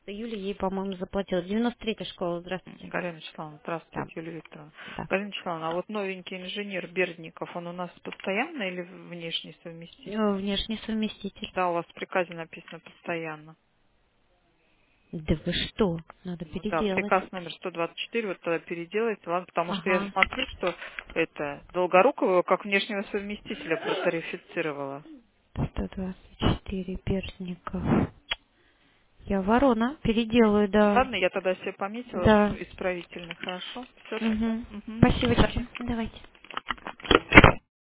июля ей, по-моему, заплатила. 93-я школа, здравствуйте. Галина Вячеславовна, Да, здравствуйте, Юлия Викторовна. да. Галина Вячеславовна, а вот новенький инженер Бердников, он у нас постоянно или внешний совместитель? Внешний совместитель. Да, у вас в приказе написано постоянно. Да вы что? Надо Ну да, переделать. приказ номер 124, вот тогда переделайте, ладно, потому что я Ага. смотрю, что это Долгорукова его как внешнего совместителя протарифицировала. 124 Бердников. Я ворона. Переделаю, да. Ладно, я тогда себе пометила Да. исправительный, хорошо. Все тогда. Угу. Угу, до Спасибо. свидания. Давайте.